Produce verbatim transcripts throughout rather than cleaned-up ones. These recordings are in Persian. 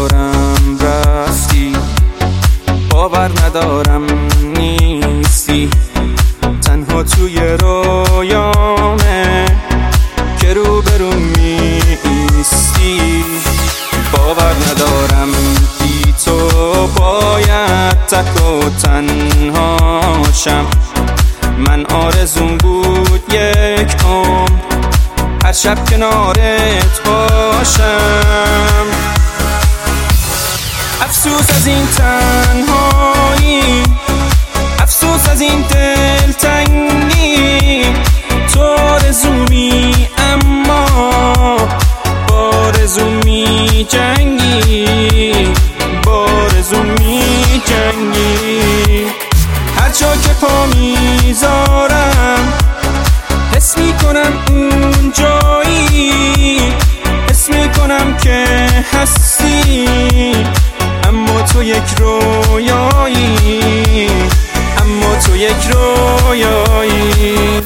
ندارم رفتی، باور ندارم نیستی، تنها توی رویامه که روبرو میستی. باور ندارم بی تو باید تک و تنهاشم، من آرزوم بود یک عمر هر شب کنارت باشم. افسوس از این تنهایی، افسوس از این دلتنگی، تو آرزومی اما بارزو می جنگی، بارزو می جنگی. هر جا که پا میذارم حس میکنم اون جایی، حس میکنم که هستی، اما تو یک رویایی، اما تو یک رویایی.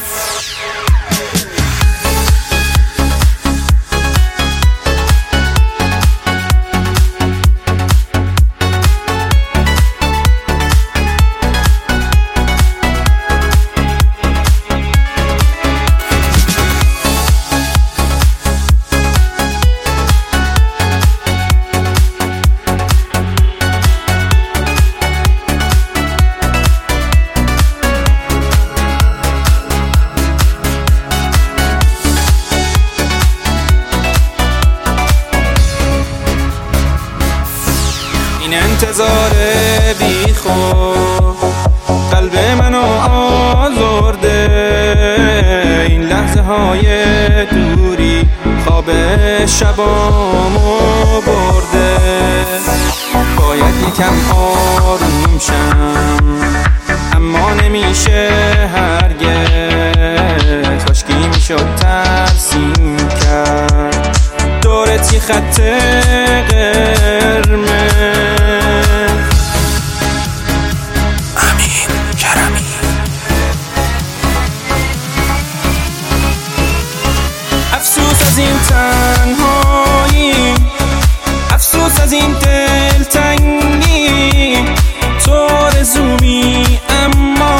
این انتظار بی خود قلب منو آزرده، این لحظه های دوری خواب شبامو برده. باید یکم آروم شم اما نمیشه هرگز، کاشکی میشد ترسیم کرد دورتی خط قرمز. افسوس از این تنهایی، افسوس از این دلتنگی، تو آرزومی اما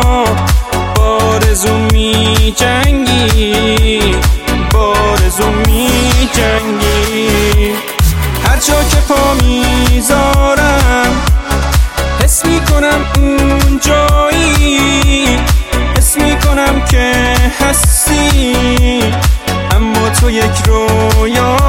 بارزو می جنگی، بارزو می جنگی. هر جا که پا میذارم حس میکنم اون جایی، حس میکنم که هستی، اما تو یک رویا